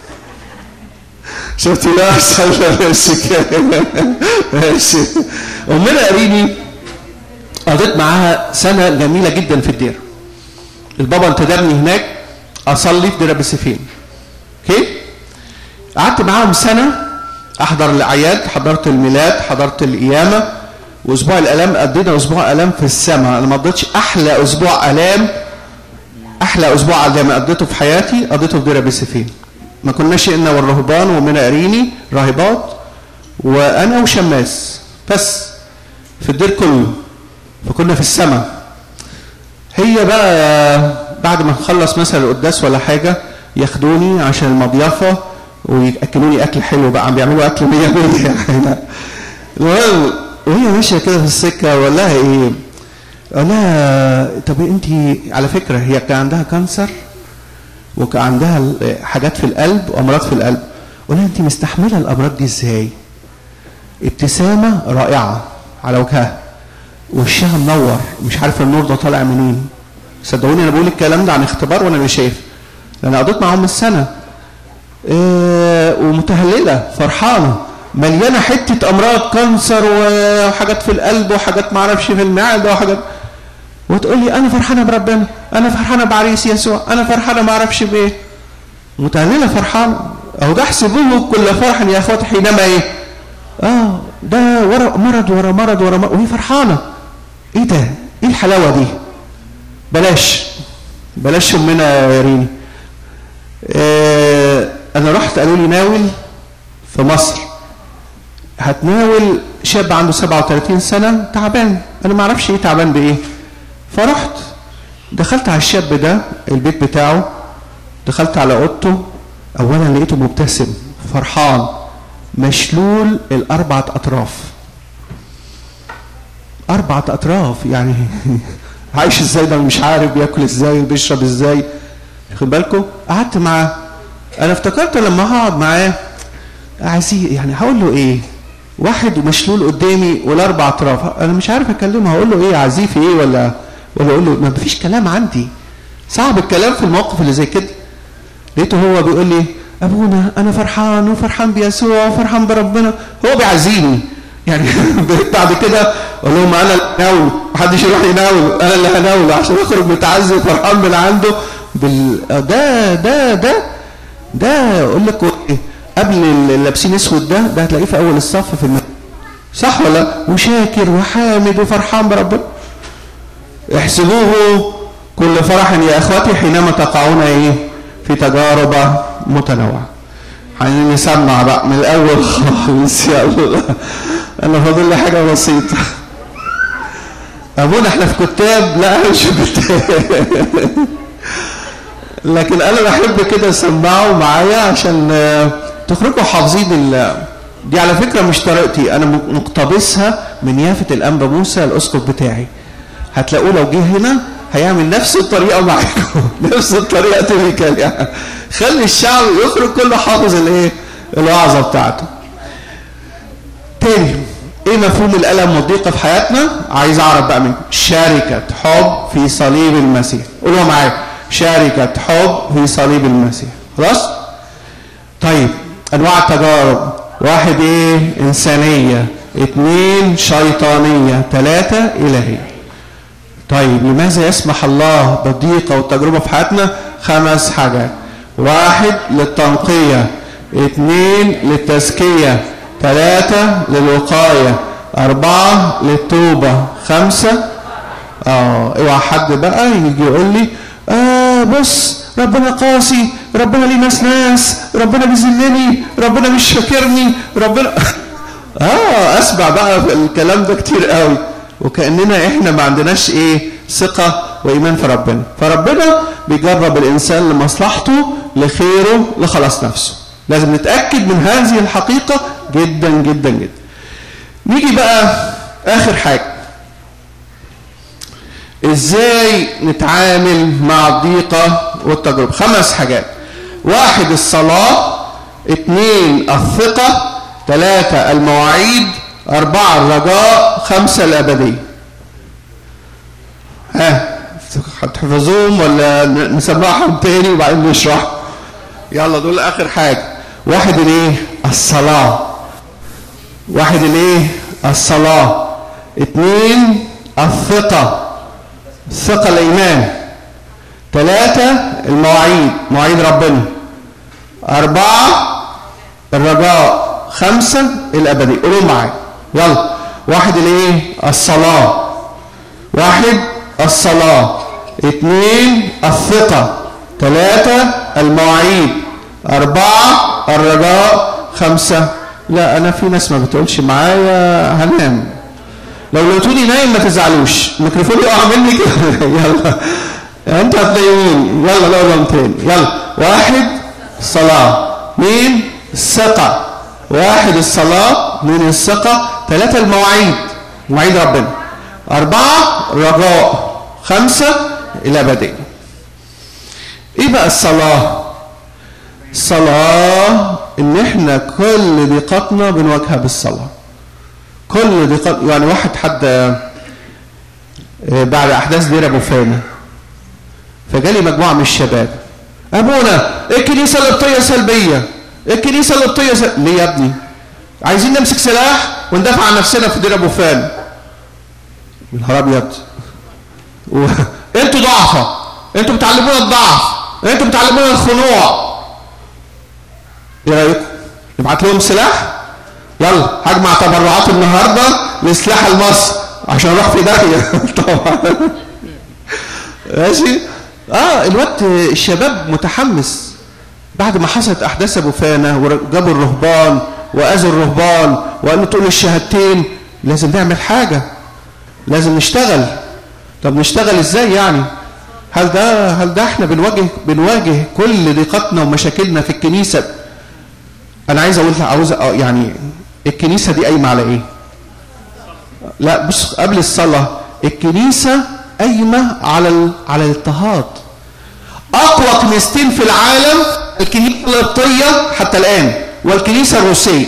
شفتي؟ لا ماشي. امنا اريني قضيت معاها سنه جميله جدا في الدير. البابا انتدبني هناك اصلي في دير ابو سيفين. اوكي؟ قعدت معاهم سنه احضر الاعياد، حضرت الميلاد، حضرت القيامه، واسبوع الالام. قضينا اسبوع الام في السماء. انا ما قضيتش احلى اسبوع الام قضيته في حياتي، قضيته في دير ابو سيفين. ما كناش انا والرهبان ومنى اريني راهبات وانا وشماس بس في الدير كله، فكنا في السماء. هي بقى بعد ما نخلص مثلا القداس ولا حاجه ياخدوني عشان المضيافه وياكلوني اكل حلو بقى، عم بيعملوا اكل 100 وهي ماشيه كده في السكه ولا لها ايه؟ قال لها طب انت على فكره هي كان عندها كانسر وكان عندها حاجات في القلب وامراض في القلب. قال لها انت مستحمله الامراض دي ازاي؟ ابتسامة رائعة على وجهها، وشها منور، مش عارف النور ده طالع منين. صدقوني انا بقول الكلام ده عن اختبار وانا مش شايف، لان قضيت معاهم السنه. ومتهلله فرحانه، مليانه حته امراض كانسر وحاجات في القلب وحاجات ما اعرفش في المعده وحاجات، وتقول لي انا فرحانه بربنا، انا فرحانه بعريس يسوع، انا فرحانه ما اعرفش بايه. متهلله فرحانه. اهو ده احسبوه كل فرح يا اخواتي حينما ايه؟ ده ورا مرض ورا مرض ورا مرض وهي فرحانه. ايه ده؟ ايه الحلاوه دي؟ بلاش امنا يا ريني. انا رحت قالوا لي ناول في مصر، هتناول شاب عنده 37 سنه تعبان، انا ما اعرفش ايه تعبان بايه. فرحت دخلت على الشاب ده البيت بتاعه، دخلت على اوضته، اولا لقيته مبتسم فرحان مشلول الاربعه اطراف، 4 أطراف يعني عايش ازاي ده مش عارف، بياكل ازاي وبيشرب ازاي. خد بالكم قعدت معاه، انا افتكرت لما هقعد معاه عايزين يعني هقول له ايه، واحد مشلول قدامي وال4 أطراف، انا مش عارف اكلمه، هقول له ايه، عايزيه في ايه ولا اقول له ما فيش كلام عندي، صعب الكلام في المواقف اللي زي كده. لقيته هو بيقول لي ابونا انا فرحان وفرحان بيسوع وفرحان بربنا، هو بيعزيني يعني. بعد كده اقول لهم انا اللي هناول، محدش يروح يناول، انا اللي هناول عشان اخرج متعزي وفرحان من عنده ده اقول لك ايه، قبل اللابسين اسود ده هتلاقيه في اول الصف في المسجد، صح ولا؟ وشاكر وحامد وفرحان بربنا. احسبوه كل فرح يا اخواتي حينما تقعون ايه في تجارب متنوعه. هنسمع بقى من الاول خالص يا الله، انا فاضل لي حاجه بسيطه. ابونا احنا في كتاب؟ لا انا مش في كتاب، لكن انا بحب كده اسمعه معايا عشان تخرجوا حافظين دي. على فكره مش طريقتي، انا مقتبسها من يافه الانبا موسى الاسقف بتاعي، هتلاقوه لو جه هنا هيعمل نفس الطريقه معاكم، نفس الطريقه تبيكال يعني. خلي الشعب يخرج كله حافظ الايه الوعظه بتاعته. تاني ايه مفهوم الالم والضيقه في حياتنا؟ عايز اعرف بقى منكم. شركه حب في صليب المسيح، قولوا معايا شركه حب في صليب المسيح. خلاص؟ طيب انواع التجارب، 1 ايه انسانيه، 2 شيطانيه، 3 الهيه. طيب لماذا يسمح الله بالضيقه والتجربه في حياتنا؟ 5 حاجات. 1 للتنقيه، 2 للتزكيه، 3 للوقايه، 4 للتوبه، 5 اوعى حد بقى يجي يقول لي بص ربنا قاسي، ربنا ليه ناس، ربنا بيذلني، ربنا مش فاكرني، ربنا اسمع بقى الكلام ده كتير قوي، وكأننا احنا ما عندناش ايه ثقة وايمان في ربنا. فربنا بيجرب الانسان لمصلحته، لخيره، لخلاص نفسه. لازم نتأكد من هذه الحقيقة جدا جدا جدا. نيجي بقى اخر حاجة، ازاي نتعامل مع الضيقة والتجربة؟ 5 حاجات. 1 الصلاة، 2 الثقة، 3 المواعيد، 4 الرجاء، 5 الأبدية. هتحفظوهم ولا نسمعهم تاني وبعدين نشرح؟ يلا دول آخر حاجة. 1 الايه؟ الصلاة. 1 الايه؟ الصلاة. 2 الثقة، الثقة الإيمان. 3 المواعيد، مواعيد ربنا. 4 الرجاء. 5 الأبدية. قولوا معايا يلا. 1 الايه؟ الصلاة. 1 الصلاة، 2 الثقة، 3 المواعيد، 4 الرجاء، 5 لا أنا في ناس ما بتقولش معايا هنام. لو لقيتوني نايم ما تزعلوش، الميكروفون يقع مني كده. يلا انتوا هتلاقوني. يلا نقولهم تاني. يلا. 1 الصلاة، 2 الثقة، 1 الصلاة، 2 الثقة، 3 المواعيد، مواعيد ربنا، 4 الرجاء، 5 الأبدية. ايه بقى الصلاة؟ الصلاة ان احنا كل ضيقتنا بنواجهها بالصلاة. كل ضيقات. يعني واحد حد بعد احداث دير ابو فانا فجالي مجموعه من الشباب، ابونا الكنيسه القبطيه سلبيه، الكنيسه القبطيه ليه يا ابني؟ عايزين نمسك سلاح وندافع عن نفسنا في دير ابو فانا. النهار ابيض، انتوا ضعفه، انتوا بتعلمونا الضعف، انتوا بتعلمونا الخنوع. ايه رايكم؟ نبعت لهم سلاح؟ يلا هجمع تبرعات النهارده لسلاح لمصر عشان اروح في داهيه. طبعا ماشي. الوقت الشباب متحمس بعد ما حصلت احداث ابو فانا وجابوا الرهبان واذوا الرهبان وقالوا تقولوا الشهادتين، لازم نعمل حاجه، لازم نشتغل. طب نشتغل ازاي يعني؟ هل ده احنا بنواجه كل ضيقاتنا ومشاكلنا في الكنيسه؟ انا عاوز يعني الكنيسه دي قايمه على ايه؟ لا بص، قبل الصلاه الكنيسه قايمه على الاضطهاد. اقوى كنيستين في العالم الكنيسه القبطيه حتى الان والكنيسه الروسيه.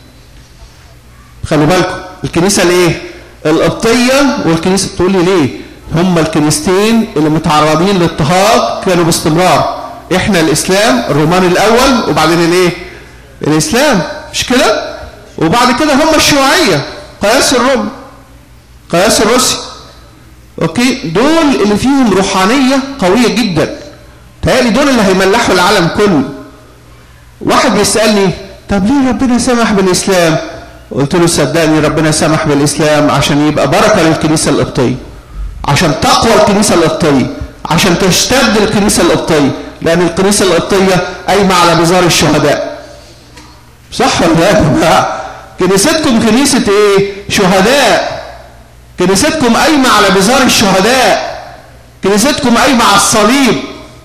خلوا بالكم، الكنيسه الايه؟ القبطيه والكنيسه. تقول لي ليه؟ هم الكنيستين اللي متعرضين للاضطهاد كانوا باستمرار. احنا الاسلام الرومان الاول وبعدين الايه؟ الاسلام، مش كده؟ وبعد كده هم الشيوعيه، قياس الروم، قياس الروسي. اوكي، دول اللي فيهم روحانيه قويه جدا. تهيألي دول اللي هيملحوا العالم كله. واحد بيسالني طب ليه ربنا سمح بالاسلام؟ قلت له صدقني ربنا سمح بالاسلام عشان يبقى بركه للكنيسه القبطيه، عشان تقوى الكنيسه القبطيه، عشان تشتد الكنيسه القبطيه، لان الكنيسه القبطيه قايمه على بزار الشهداء. صح ولا لا يا جماعه؟ كنيستكم كنيسه ايه؟ شهداء. كنيستكم قايمه على بزار الشهداء. كنيستكم قايمه على الصليب،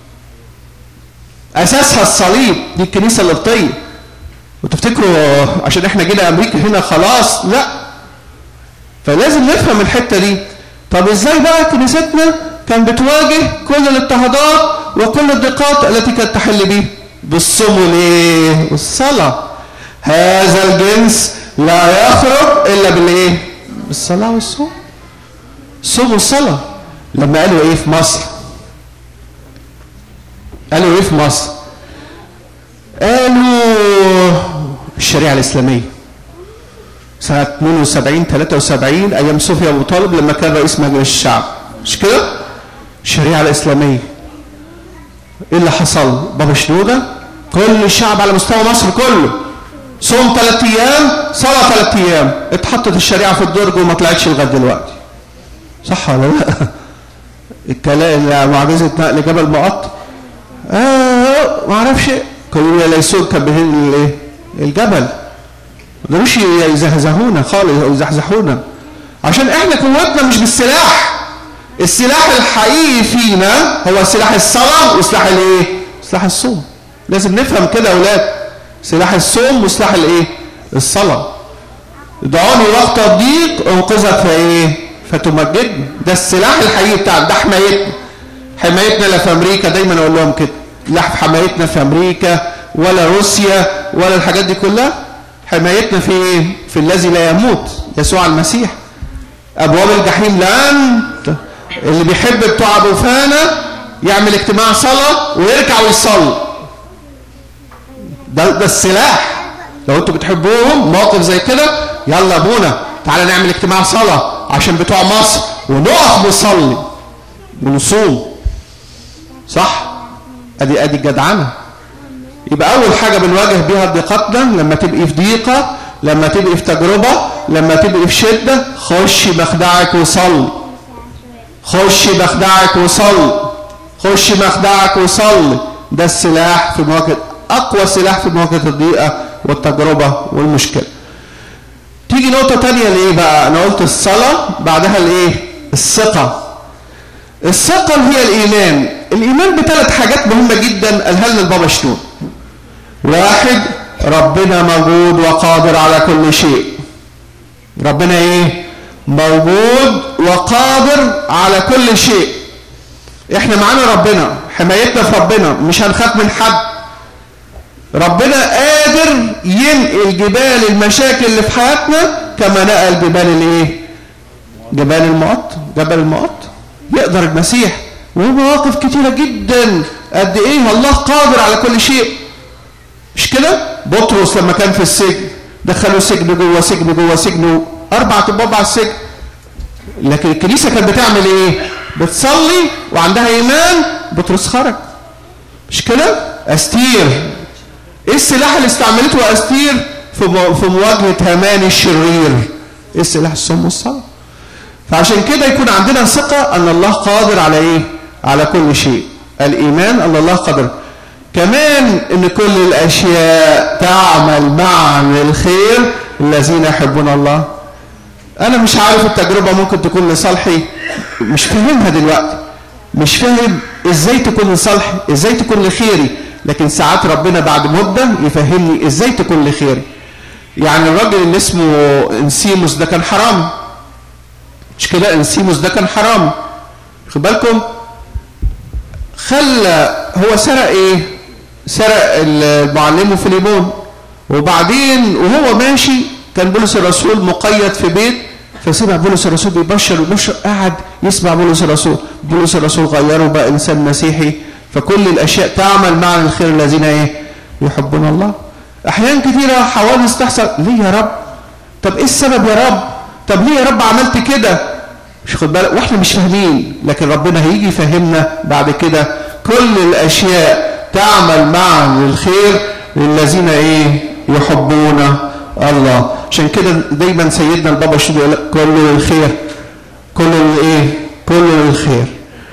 اساسها الصليب. دي الكنيسه القبطيه. وتفتكروا عشان احنا جينا امريكا هنا خلاص؟ لا، فلازم نفهم الحته دي. طب ازاي بقى كنيستنا كان بتواجه كل الاضطهادات وكل الضيقات التي كانت تحل بيه؟ بالصوم والايه؟ والصلاه. هذا الجنس لا يخرج الا بالايه؟ بالصلاه والصوم. الصوم والصلاه. لما قالوا ايه في مصر؟ قالوا ايه في مصر؟ قالوا الشريعه الاسلاميه سنه 72 73 ايام صوفيا ابو طالب لما كان رئيس مجلس الشعب، مش كده؟ الشريعه الاسلاميه. ايه اللي حصل؟ بابا شنوده كل الشعب على مستوى مصر كله صوم 3 ايام، صلاه 3 ايام، اتحطت الشريعه في الدرج وما طلعتش لغايه دلوقتي. صح ولا لا؟ الكلام معجزه نقل جبل مقط، ما اعرفش، كانوا ليسون كبهين الايه؟ الجبل. ما قدروش يزهزهونا خالص او يزحزحونا، عشان احنا قوتنا مش بالسلاح. السلاح الحقيقي فينا هو سلاح الصلاه وسلاح الايه؟ سلاح الصوم. لازم نفهم كده يا اولاد، سلاح الصوم وسلاح الايه؟ الصلاه. ادعوني وقت الضيق انقذك فايه؟ فتمجدني. ده السلاح الحقيقي بتاعنا، ده حمايتنا. حمايتنا لا في امريكا، دايما اقول لهم كده، لا حمايتنا في امريكا ولا روسيا ولا الحاجات دي كلها. حمايتنا في ايه؟ في الذي لا يموت، يسوع المسيح. ابواب الجحيم لن اللي بيحب بتوع ابو فانا يعمل اجتماع صلاه ويركع ويصلي. ده السلاح. لو انتوا بتحبوهم موقف زي كده، يلا ابونا تعالى نعمل اجتماع صلاه عشان بتوع مصر ونقف نصلي ونصوم. صح؟ ادي الجدعنه. يبقى اول حاجه بنواجه بيها ضيقتنا لما تبقي في ضيقه، لما تبقي في تجربه، لما تبقي في شده، خشي مخدعك وصلي. خشي مخدعك وصلي. خشي مخدعك وصلي. ده السلاح في مواجهه، اقوى سلاح في مواجهه الضيقه والتجربه والمشكله. تيجي نقطه ثانيه لايه بقى؟ انا قلت الصلاه، بعدها الايه؟ الثقه. الثقه هي الايمان. الايمان بثلاث حاجات مهمه جدا قالها لنا البابا شنود. واحد، ربنا موجود وقادر على كل شيء. ربنا ايه؟ موجود وقادر على كل شيء. احنا معانا ربنا، حمايتنا في ربنا، مش هنخاف من حد. ربنا قادر ينقل جبال المشاكل اللي في حياتنا كما نقل جبال الايه؟ جبال المقط. جبل المقط يقدر المسيح، ومواقف كتيرة جدا قد ايه الله قادر على كل شيء. مش كده؟ بطرس لما كان في السجن دخلوا سجن جوه سجن جوه سجن، 4 أبواب على السجن، لكن الكنيسة كانت بتعمل ايه؟ بتصلي وعندها ايمان. بطرس خرج. مش كده؟ استير، ايه السلاح اللي استعملته استير في مواجهة هامان الشرير؟ ايه السلاح؟ الصوم والصلاة. فعشان كده يكون عندنا ثقة ان الله قادر على ايه؟ على كل شيء. الايمان ان الله قادر. كمان ان كل الاشياء تعمل معا للخير الذين يحبون الله. انا مش عارف التجربة ممكن تكون لصالحي، مش فاهمها دلوقتي، مش فاهم ازاي تكون لصالحي، ازاي تكون لخيري، لكن ساعات ربنا بعد مدة يفهمني ازاي تكون لخيري. يعني الراجل اللي اسمه انسيموس ده كان حرام، مش كده؟ انسيموس ده كان حرام، خد بالكم. خلى هو سرق ايه؟ سرق المعلم فيليمون، وبعدين وهو ماشي كان بولس الرسول مقيد في بيت، فسمع بولس الرسول بيبشر ويبشر، قعد يسمع بولس الرسول. بولس الرسول غيره بقى انسان مسيحي. فكل الاشياء تعمل معا للخير الذين ايه؟ يحبون الله. احيان كثيره حوادث تحصل، ليه يا رب؟ طب ايه السبب يا رب؟ طب ليه يا رب عملت كده؟ مش خد بالك، واحنا مش فاهمين، لكن ربنا هيجي يفهمنا بعد كده. كل الاشياء تعمل معا للخير للذين ايه؟ يحبون الله. عشان كده دايما سيدنا البابا شنودة يقول لك كل للخير، كل الايه؟ كل للخير.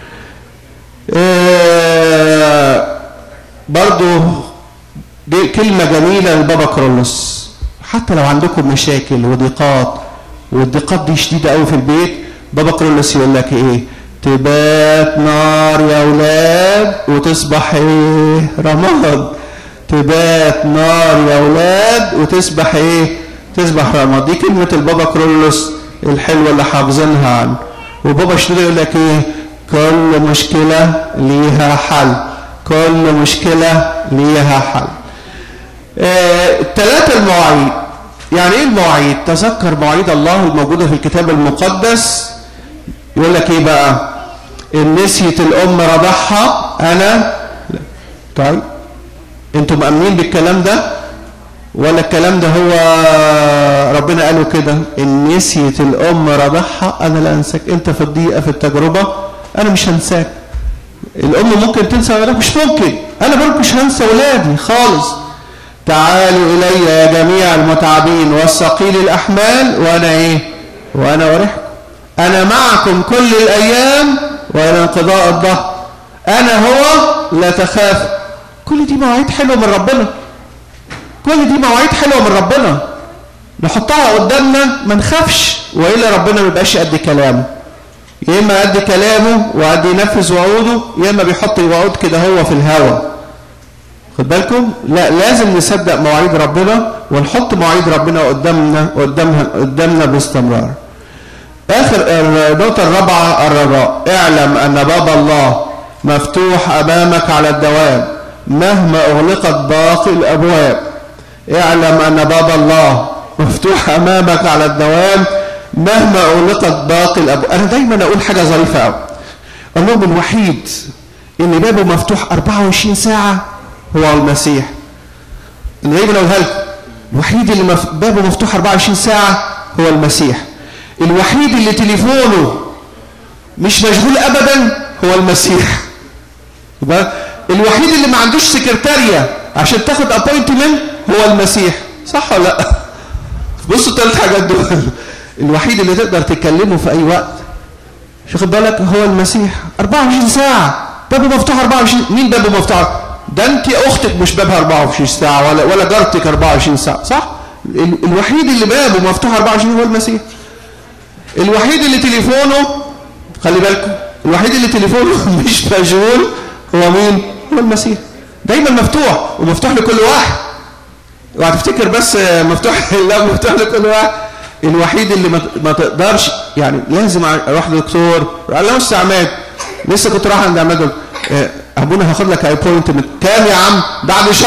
برضو دي كلمة جميلة للبابا كرولوس. حتى لو عندكم مشاكل وضيقات، والضيقات دي شديدة قوي في البيت، بابا كرولوس يقول لك ايه؟ تبات نار يا اولاد وتصبح ايه؟ رماد. تبات نار يا اولاد وتصبح ايه؟ تصبح رماد. دي كلمة البابا كرولوس الحلوة اللي حافظينها عنه. وبابا شنودة يقول لك ايه؟ كل مشكلة ليها حل، كل مشكلة ليها حل. 3 المواعيد. يعني ايه المواعيد؟ تذكر مواعيد الله الموجودة في الكتاب المقدس. يقول لك ايه بقى؟ ان نسيت الام رضعها انا. طيب انتوا مؤمنين بالكلام ده ولا الكلام ده هو ربنا قاله كده؟ ان نسيت الام رضعها انا لا انساك. انت في الضيقه في التجربه انا مش هنساك. الام ممكن تنسى ولادك؟ مش ممكن. انا برضه مش هنسى ولادي خالص. تعالوا الي يا جميع المتعبين والثقيل الاحمال وانا ايه؟ وانا اريحكم. انا معكم كل الايام والى انقضاء الدهر. انا هو لا تخاف. كل دي مواعيد حلوه من ربنا، كل دي مواعيد حلوه من ربنا، نحطها قدامنا ما نخافش. والا ربنا ما يبقاش قد كلامه، يا اما قد كلامه وقد ينفذ وعوده، يا اما بيحط الوعود كده هو في الهوا. خد بالكم، لا لازم نصدق مواعيد ربنا ونحط مواعيد ربنا قدامنا باستمرار. اخر النقطه الرابعه الرجاء. اعلم ان باب الله مفتوح امامك على الدوام مهما اغلقت باقي الابواب. اعلم ان باب الله مفتوح امامك على الدوام مهما اغلقت باقي الابواب. انا دايما اقول حاجه ظريفه قوي، اقول لهم الوحيد اللي بابه مفتوح 24 ساعه هو المسيح. انا دايما اقولها لكم، الوحيد اللي بابه مفتوح 24 ساعه هو المسيح. الوحيد اللي تليفونه مش مشغول ابدا هو المسيح. الوحيد اللي ما عندوش سكرتاريه عشان تاخد ابوينتمنت هو المسيح. صح ولا لا؟ بصوا الثلاث حاجات دول. الوحيد اللي تقدر تكلمه في اي وقت، واخد بالك، هو المسيح. 24 ساعه بابه مفتوح 24. مين بابه مفتوح؟ ده انت اختك مش بابها 24 ساعه ولا جارتك 24 ساعه، صح؟ الوحيد اللي بابه مفتوح 24 هو المسيح. الوحيد اللي تليفونه، خلي بالكم، الوحيد اللي تليفونه مش مشغول هو مين؟ هو المسيح. دايما مفتوح، ومفتوح لكل واحد. وهتفتكر بس مفتوح، لا مفتوح لكل واحد. الوحيد اللي ما تقدرش، يعني لازم اروح للدكتور، قال له بص يا عماد، لسه كنت رايح عند عماد، ابونا هاخد لك ابوينتمنت كام يا عم؟ بعد شهر.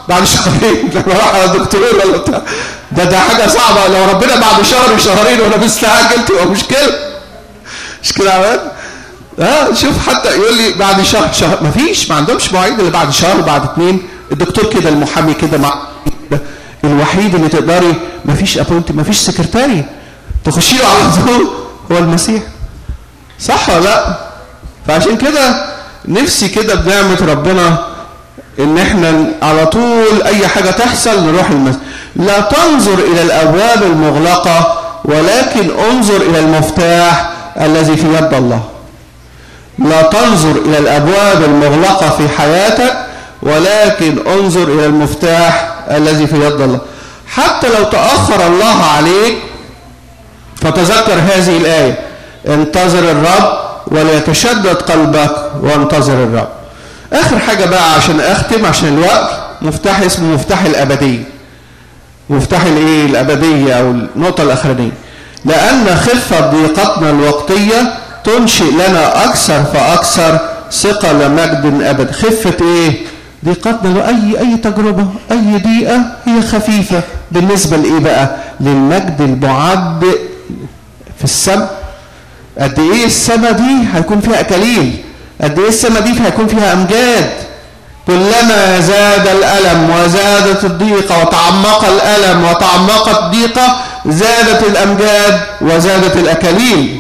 بعد شهرين لما راح على الدكتور ولا بتاع. ده حاجه صعبه. لو ربنا بعد شهر وشهرين وانا مستعجل تبقى مشكله. مش كده يا عماد؟ شوف حتى يقول لي بعد شهر مفيش، ما عندهمش مواعيد اللي بعد شهر بعد 2. الدكتور كده المحامي كده مع الوحيد اللي تقدري مفيش ابوينت، مفيش سكرتاري تخشي له على طول هو المسيح. صح ولا لا؟ فعشان كده نفسي كده بنعمه ربنا ان احنا على طول اي حاجه تحصل نروح المسيح. لا تنظر الى الابواب المغلقه ولكن انظر الى المفتاح الذي في يد الله. لا تنظر الى الابواب المغلقه في حياتك ولكن انظر الى المفتاح الذي في يد الله. حتى لو تاخر الله عليك فتذكر هذه الايه: انتظر الرب وليتشدد قلبك وانتظر الرب. اخر حاجه بقى عشان اختم عشان الوقت، مفتاح اسمه مفتاح الابديه. مفتاح الايه؟ الابديه، او النقطه الاخرانيه. لان خفه ضيقتنا الوقتيه تنشئ لنا اكثر فاكثر ثقل مجد ابد. خفه ايه؟ ضيقتنا. اي تجربه، اي ضيقه هي خفيفه بالنسبه لايه بقى؟ للمجد المعد في السماء. قد ايه السماء دي هيكون فيها اكاليل، قد ايه السماء دي هيكون فيها امجاد. كلما زاد الالم وزادت الضيقه وتعمق الالم وتعمقت الضيقه زادت الامجاد وزادت الاكاليل.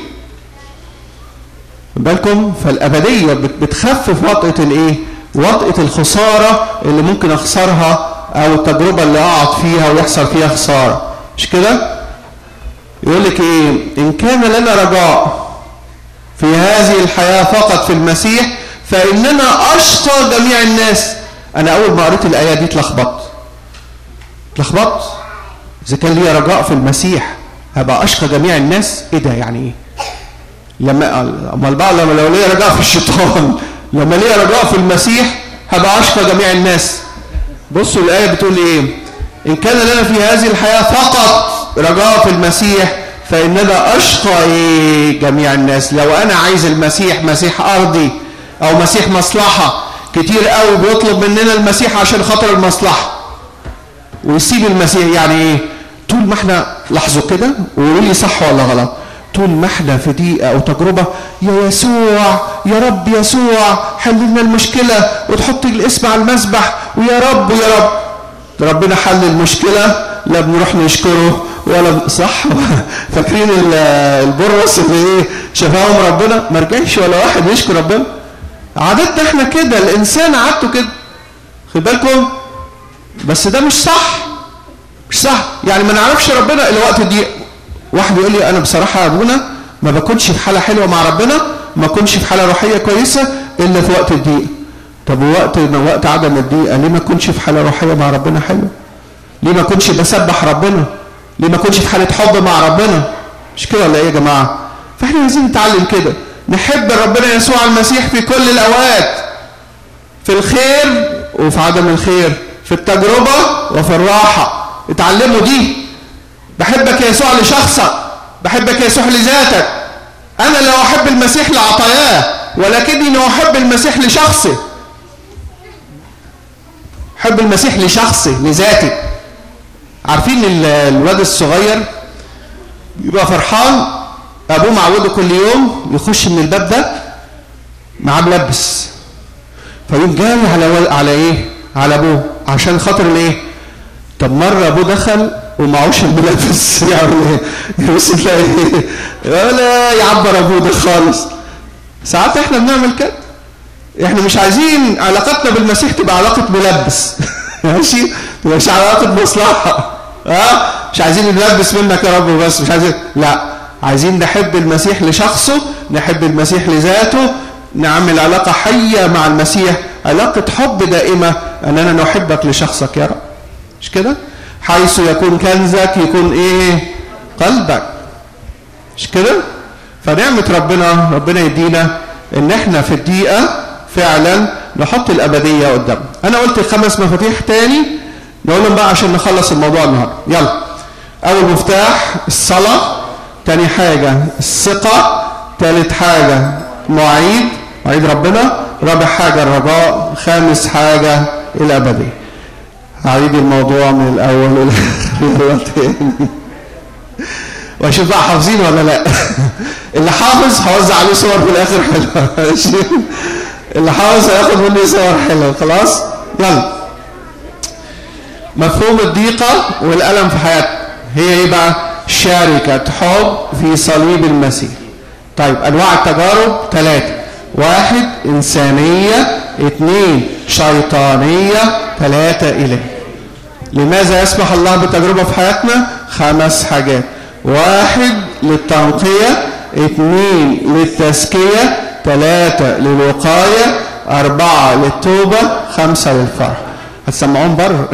بالكم؟ فالابديه بتخفف وطئه الايه؟ وطئه الخساره اللي ممكن اخسرها، او التجربه اللي اقعد فيها ويحصل فيها خساره. مش كده؟ يقول لك ايه؟ ان كان لنا رجاء في هذه الحياه فقط في المسيح فاننا اشقى جميع الناس. انا اول ما قريت الايه دي اتلخبطت. اذا كان لي رجاء في المسيح هبقى اشقى جميع الناس؟ ايه ده يعني ايه؟ امال بقى لما لو لي رجاء في الشيطان، لما لي رجاء في المسيح هبقى اشقى جميع الناس. بصوا الايه بتقول ايه؟ ان كان لنا في هذه الحياه فقط رجاء في المسيح فاننا اشقى جميع الناس. لو انا عايز المسيح مسيح ارضي او مسيح مصلحه، كتير قوي بيطلب مننا المسيح عشان خاطر المصلحه ويسيب المسيح. يعني ايه؟ طول ما احنا، لاحظوا كده وقولوا لي صح ولا غلط، طول ما احنا في ضيقه او تجربه يا يسوع يا رب يسوع حل لنا المشكله، وتحط الاسم على المسبح ويا رب يا رب، ربنا حل المشكله لا بنروح نشكره ولا صح. فاكرين البرص اللي ايه شفاهم ربنا ما رجعش ولا واحد يشكر ربنا. عادتنا احنا كده، الانسان عادته كده. خد بالكم؟ بس ده مش صح. يعني ما نعرفش ربنا الا وقت الضيق. واحد يقول لي انا بصراحه يا ابونا ما بكونش في حاله حلوه مع ربنا، ما كنتش في حاله روحيه كويسه الا في وقت الضيق. طب وقت عدم الضيقه ليه ما كنتش في حاله روحيه مع ربنا حلوه؟ ليه ما كنتش بسبح ربنا؟ ليه ما كنتش في حاله حب مع ربنا؟ مش كده ولا ايه يا جماعه؟ فاحنا عايزين نتعلم كده، نحب ربنا يسوع المسيح في كل الاوقات، في الخير وفي عدم الخير، في التجربه وفي الراحه. اتعلموا دي. بحبك يا يسوع لشخصك، بحبك يا يسوع لذاتك. انا لا احب المسيح لعطاياه ولكني لا احب المسيح لشخصي. احب المسيح لشخصي لذاتي. عارفين الواد الصغير يبقى فرحان، ابوه معوده كل يوم يخش من الباب ده معاه ملبس، فيقوم جاري على ايه؟ على ابوه عشان خاطر الايه؟ طب مره ابوه دخل ومعهوش الملبس يعمل ايه؟ يبص تلاقي ولا يعبر ابوه ده خالص. ساعات احنا بنعمل كده. احنا مش عايزين علاقتنا بالمسيح تبقى علاقه ملبس. ماشي؟ مش علاقه مصلحه. مش عايزين نلبس منك يا رب بس، مش عايزين، لا، عايزين نحب المسيح لشخصه، نحب المسيح لذاته، نعمل علاقه حيه مع المسيح، علاقه حب دائمه اننا نحبك لشخصك يا رب. مش كده؟ حيث يكون كنزك يكون ايه؟ قلبك. مش كده؟ فنعمة ربنا يدينا ان احنا في الدقيقة فعلا نحط الابدية قدامنا. انا قلت 5 مفاتيح تاني نقولهم بقى عشان نخلص الموضوع النهارده. يلا. اول مفتاح الصلاة، تاني حاجة الثقة، تالت حاجة مواعيد ربنا، رابع حاجة الرجاء، خامس حاجة الابدية. هعيد الموضوع من الأول تاني واشوف بقى حافظين ولا لا. اللي حافظ هوزع عليه صور في الآخر حلوة. اللي حافظ هياخد مني صور حلوة. خلاص يلا. مفهوم الضيقة والألم في حياتنا هي ايه بقى؟ شركة حب في صليب المسيح. طيب أنواع التجارب 3: 1 إنسانية، 2 شيطانية، 3 إله. لماذا يسمح الله بالتجربة في حياتنا؟ 5 حاجات: 1 للتنقية، 2 للتزكية، 3 للوقاية، 4 للتوبة، 5 للفرح. هتسمعون بره.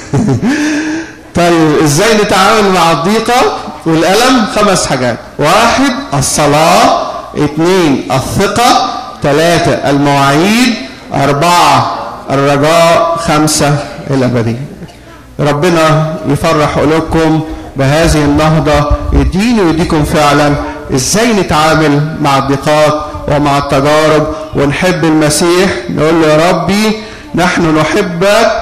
طيب ازاي نتعامل مع الضيقة والألم؟ 5 حاجات: 1 الصلاة، 2 الثقة، 3 المواعيد، 4 الرجاء، 5 الأبدية. ربنا يفرح قلوبكم بهذه النهضة، يديني ويديكم فعلا ازاي نتعامل مع الضيقات ومع التجارب ونحب المسيح. نقول له يا ربي نحن نحبك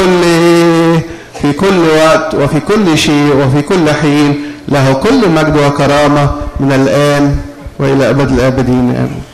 في كل وقت وفي كل شيء وفي كل حين، له كل مجد وكرامة من الآن وإلى أبد الآبدين آمين.